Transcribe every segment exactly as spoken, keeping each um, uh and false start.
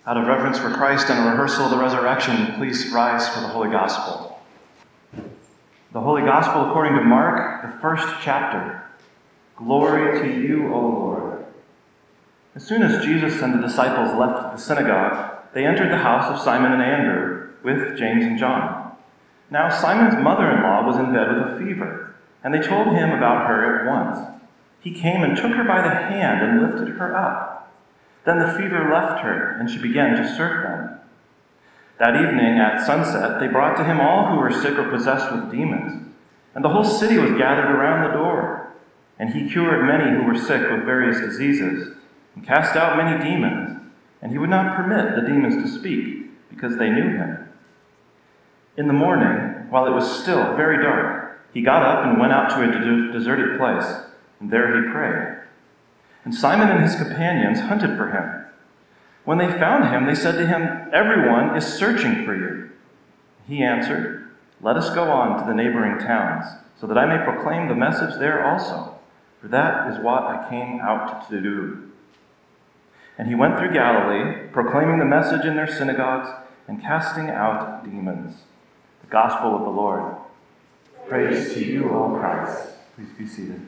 Out of reverence for Christ and a rehearsal of the resurrection, please rise for the Holy Gospel. The Holy Gospel according to Mark, the first chapter. Glory to you, O Lord. As soon as Jesus and the disciples left the synagogue, they entered the house of Simon and Andrew with James and John. Now Simon's mother-in-law was in bed with a fever, and they told him about her at once. He came and took her by the hand and lifted her up. Then the fever left her, and she began to serve them. That evening at sunset, they brought to him all who were sick or possessed with demons, and the whole city was gathered around the door. And he cured many who were sick with various diseases, and cast out many demons, and he would not permit the demons to speak, because they knew him. In the morning, while it was still very dark, he got up and went out to a de- deserted place, and there he prayed. And Simon and his companions hunted for him. When they found him, they said to him, "Everyone is searching for you." He answered, "Let us go on to the neighboring towns, so that I may proclaim the message there also, for that is what I came out to do." And he went through Galilee, proclaiming the message in their synagogues and casting out demons. The Gospel of the Lord. Praise to you, O Christ. Please be seated.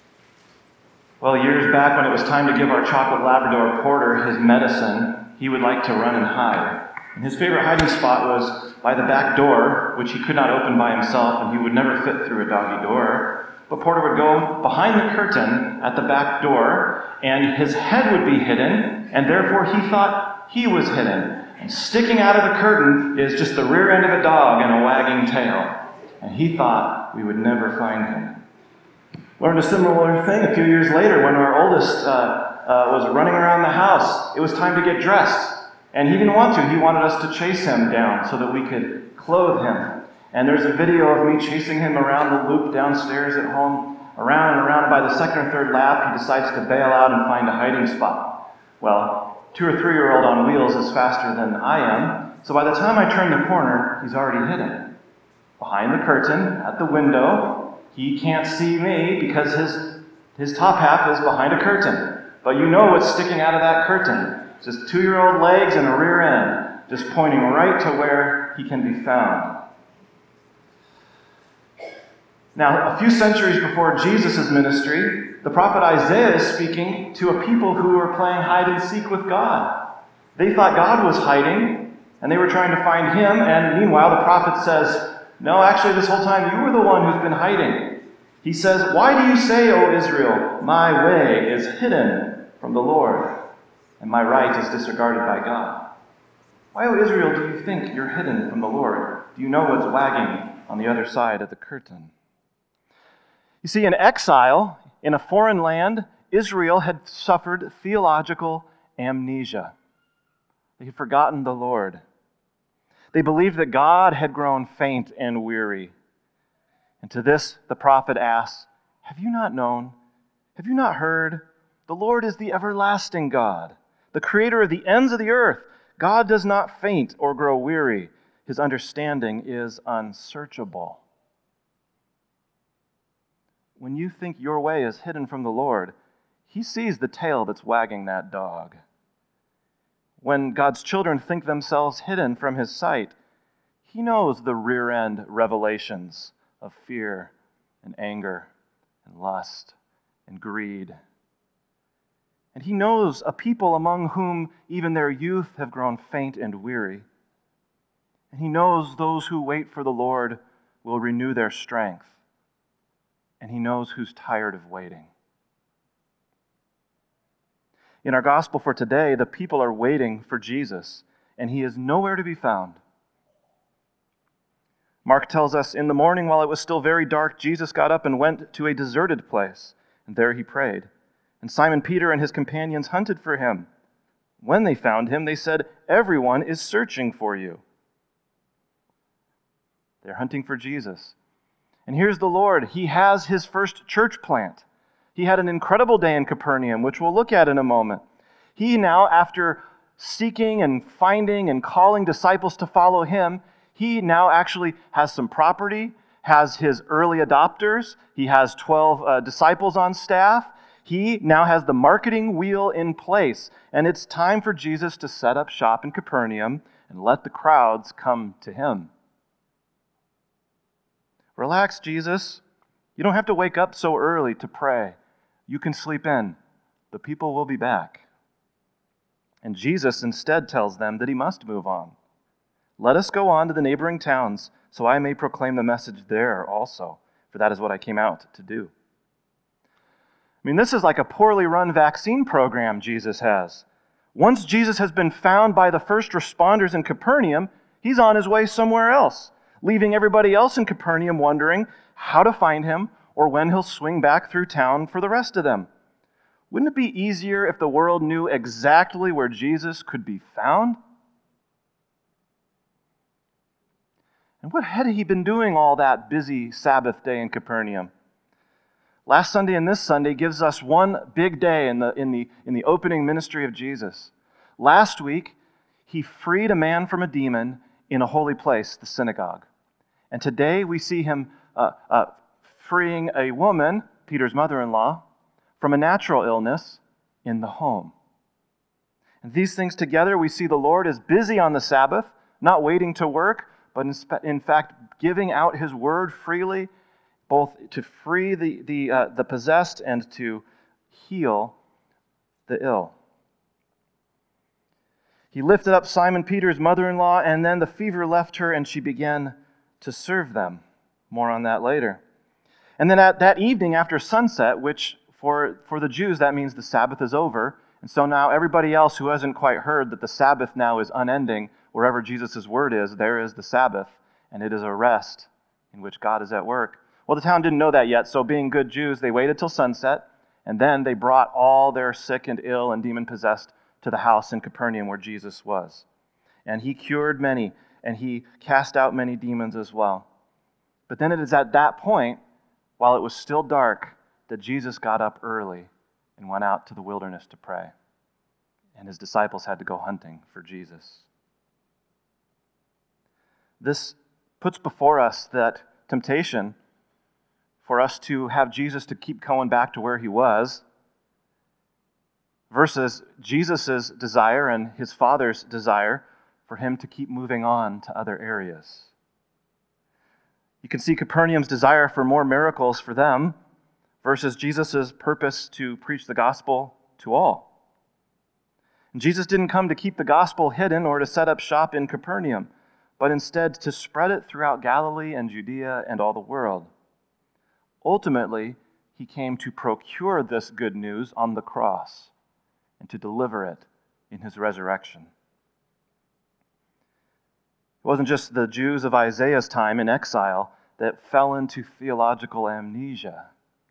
Well, years back when it was time to give our chocolate Labrador Porter his medicine, he would like to run and hide. And his favorite hiding spot was by the back door, which he could not open by himself, and he would never fit through a doggy door. But Porter would go behind the curtain at the back door, and his head would be hidden, and therefore he thought he was hidden. And sticking out of the curtain is just the rear end of a dog and a wagging tail. And he thought we would never find him. Learned a similar thing a few years later when our oldest uh, uh, was running around the house. It was time to get dressed. And he didn't want to. He wanted us to chase him down so that we could clothe him. And there's a video of me chasing him around the loop downstairs at home, around and around. And by the second or third lap, he decides to bail out and find a hiding spot. Well, two or three-year-old on wheels is faster than I am. So by the time I turn the corner, he's already hidden. Behind the curtain, at the window. He can't see me because his his top half is behind a curtain. But you know what's sticking out of that curtain. Just two-year-old legs and a rear end, just pointing right to where he can be found. Now, a few centuries before Jesus' ministry, the prophet Isaiah is speaking to a people who were playing hide and seek with God. They thought God was hiding, and they were trying to find him, and meanwhile the prophet says, "No, actually, this whole time you were the one who's been hiding." He says, "Why do you say, O Israel, my way is hidden from the Lord, and my right is disregarded by God?" Why, O Israel, do you think you're hidden from the Lord? Do you know what's wagging on the other side of the curtain? You see, in exile, in a foreign land, Israel had suffered theological amnesia. They had forgotten the Lord. They believed that God had grown faint and weary. And to this, the prophet asks, "Have you not known? Have you not heard? The Lord is the everlasting God, the creator of the ends of the earth. God does not faint or grow weary. His understanding is unsearchable." When you think your way is hidden from the Lord, he sees the tail that's wagging that dog. When God's children think themselves hidden from his sight, he knows the rear-end revelations of fear and anger and lust and greed. And he knows a people among whom even their youth have grown faint and weary. And he knows those who wait for the Lord will renew their strength. And he knows who's tired of waiting. In our gospel for today, the people are waiting for Jesus, and he is nowhere to be found. Mark tells us, in the morning while it was still very dark, Jesus got up and went to a deserted place, and there he prayed. And Simon Peter and his companions hunted for him. When they found him, they said, "Everyone is searching for you." They're hunting for Jesus. And here's the Lord. He has his first church plant. He had an incredible day in Capernaum, which we'll look at in a moment. He now, after seeking and finding and calling disciples to follow him, he now actually has some property, has his early adopters. He has twelve uh, disciples on staff. He now has the marketing wheel in place, and it's time for Jesus to set up shop in Capernaum and let the crowds come to him. Relax, Jesus. You don't have to wake up so early to pray. You can sleep in. The people will be back. And Jesus instead tells them that he must move on. Let us go on to the neighboring towns, so I may proclaim the message there also, for that is what I came out to do. I mean, this is like a poorly run vaccine program Jesus has. Once Jesus has been found by the first responders in Capernaum, he's on his way somewhere else, leaving everybody else in Capernaum wondering how to find him or when he'll swing back through town for the rest of them. Wouldn't it be easier if the world knew exactly where Jesus could be found? And what had he been doing all that busy Sabbath day in Capernaum? Last Sunday and this Sunday gives us one big day in the, in the, in the opening ministry of Jesus. Last week, he freed a man from a demon in a holy place, the synagogue. And today we see him uh, uh, freeing a woman, Peter's mother-in-law, from a natural illness in the home. And these things together, we see the Lord is busy on the Sabbath, not waiting to work, but in, in fact giving out his word freely, both to free the, the, uh, the possessed and to heal the ill. He lifted up Simon Peter's mother-in-law, and then the fever left her, and she began to serve them. More on that later. And then at that evening after sunset, which for, for the Jews, that means the Sabbath is over, and so now everybody else who hasn't quite heard that the Sabbath now is unending, wherever Jesus' word is, there is the Sabbath, and it is a rest in which God is at work. Well, the town didn't know that yet, so being good Jews, they waited till sunset, and then they brought all their sick and ill and demon-possessed to the house in Capernaum where Jesus was. And he cured many, and he cast out many demons as well. But then it is at that point, while it was still dark, that Jesus got up early and went out to the wilderness to pray. And his disciples had to go hunting for Jesus. This puts before us that temptation for us to have Jesus to keep going back to where he was versus Jesus' desire and his Father's desire for him to keep moving on to other areas. You can see Capernaum's desire for more miracles for them versus Jesus' purpose to preach the gospel to all. And Jesus didn't come to keep the gospel hidden or to set up shop in Capernaum, but instead to spread it throughout Galilee and Judea and all the world. Ultimately, he came to procure this good news on the cross and to deliver it in his resurrection. It wasn't just the Jews of Isaiah's time in exile that fell into theological amnesia.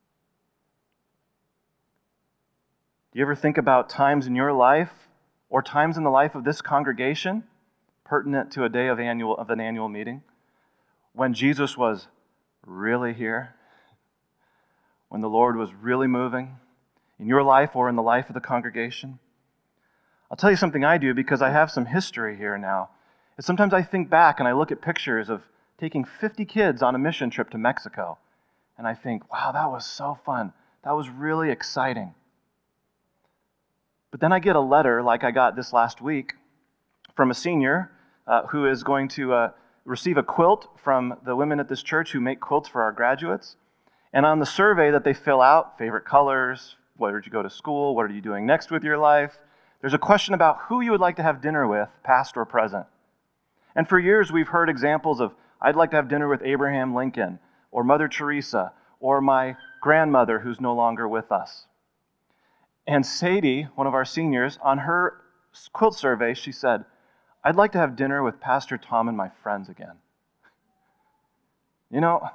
Do you ever think about times in your life or times in the life of this congregation pertinent to a day of annual of an annual meeting when Jesus was really here? When the Lord was really moving in your life or in the life of the congregation? I'll tell you something I do because I have some history here now. And sometimes I think back and I look at pictures of taking fifty kids on a mission trip to Mexico. And I think, wow, that was so fun. That was really exciting. But then I get a letter like I got this last week from a senior uh, who is going to uh, receive a quilt from the women at this church who make quilts for our graduates. And on the survey that they fill out, favorite colors, where did you go to school, what are you doing next with your life, there's a question about who you would like to have dinner with, past or present. And for years we've heard examples of, I'd like to have dinner with Abraham Lincoln, or Mother Teresa, or my grandmother who's no longer with us. And Sadie, one of our seniors, on her quilt survey, she said, I'd like to have dinner with Pastor Tom and my friends again. You know,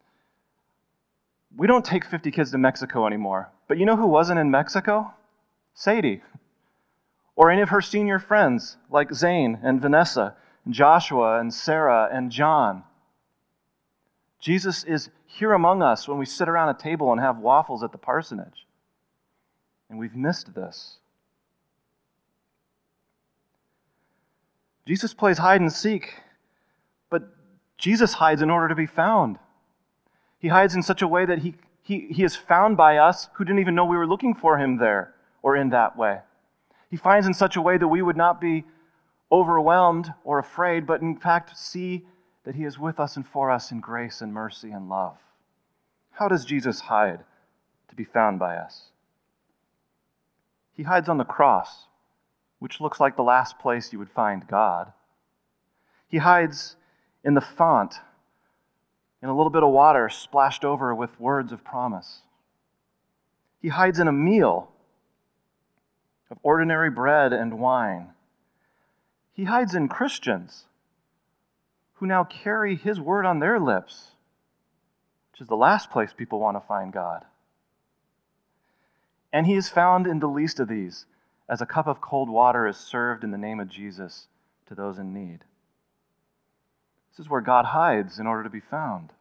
we don't take fifty kids to Mexico anymore. But you know who wasn't in Mexico? Sadie. Or any of her senior friends, like Zane and Vanessa, and Joshua and Sarah and John. Jesus is here among us when we sit around a table and have waffles at the parsonage. And we've missed this. Jesus plays hide and seek, but Jesus hides in order to be found. He hides in such a way that he he, he is found by us who didn't even know we were looking for him there or in that way. He finds in such a way that we would not be overwhelmed or afraid, but in fact see that he is with us and for us in grace and mercy and love. How does Jesus hide to be found by us? He hides on the cross, which looks like the last place you would find God. He hides in the font, in a little bit of water splashed over with words of promise. He hides in a meal of ordinary bread and wine. He hides in Christians who now carry his word on their lips, which is the last place people want to find God. And he is found in the least of these, as a cup of cold water is served in the name of Jesus to those in need. This is where God hides in order to be found.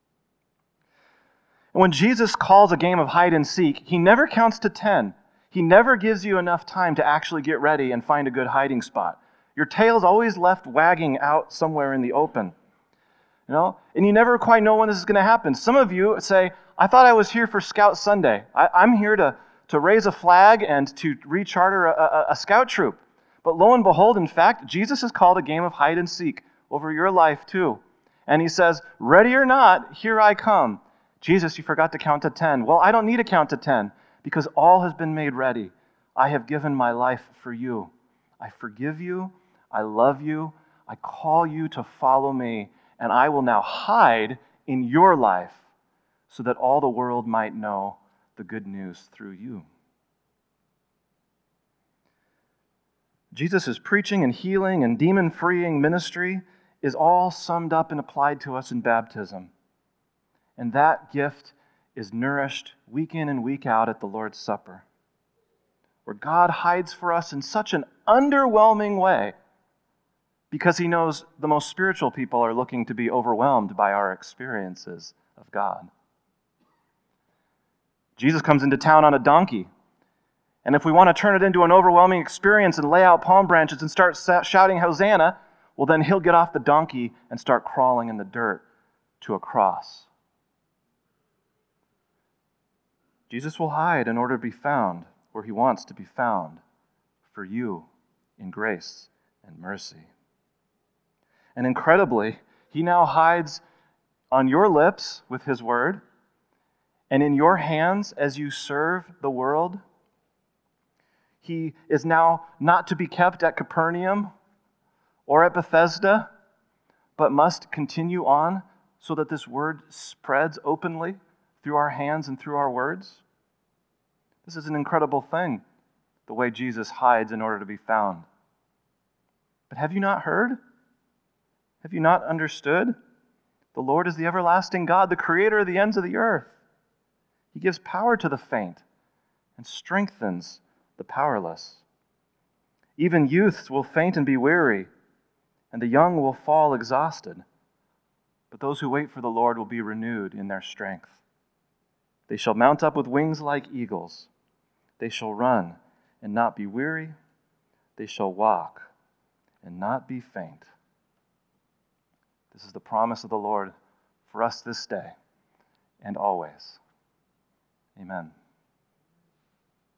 And when Jesus calls a game of hide and seek, he never counts to ten. He never gives you enough time to actually get ready and find a good hiding spot. Your tail's always left wagging out somewhere in the open. You know? And you never quite know when this is going to happen. Some of you say, I thought I was here for Scout Sunday. I, I'm here to, to raise a flag and to recharter a, a, a scout troop. But lo and behold, in fact, Jesus has called a game of hide and seek over your life too. And he says, ready or not, here I come. Jesus, you forgot to count to ten. Well, I don't need to count to ten because all has been made ready. I have given my life for you. I forgive you. I love you. I call you to follow me. And I will now hide in your life so that all the world might know the good news through you. Jesus' preaching and healing and demon-freeing ministry is all summed up and applied to us in baptism. And that gift is nourished week in and week out at the Lord's Supper, where God hides for us in such an underwhelming way because he knows the most spiritual people are looking to be overwhelmed by our experiences of God. Jesus comes into town on a donkey. And if we want to turn it into an overwhelming experience and lay out palm branches and start shouting Hosanna, well, then he'll get off the donkey and start crawling in the dirt to a cross. Jesus will hide in order to be found where he wants to be found, for you in grace and mercy. And incredibly, he now hides on your lips with his word and in your hands as you serve the world. He is now not to be kept at Capernaum or at Bethesda, but must continue on so that this word spreads openly through our hands and through our words. This is an incredible thing, the way Jesus hides in order to be found. But have you not heard? Have you not understood? The Lord is the everlasting God, the creator of the ends of the earth. He gives power to the faint and strengthens the powerless. Even youths will faint and be weary, and the young will fall exhausted. But those who wait for the Lord will be renewed in their strength. They shall mount up with wings like eagles. They shall run and not be weary. They shall walk and not be faint. This is the promise of the Lord for us this day and always. Amen.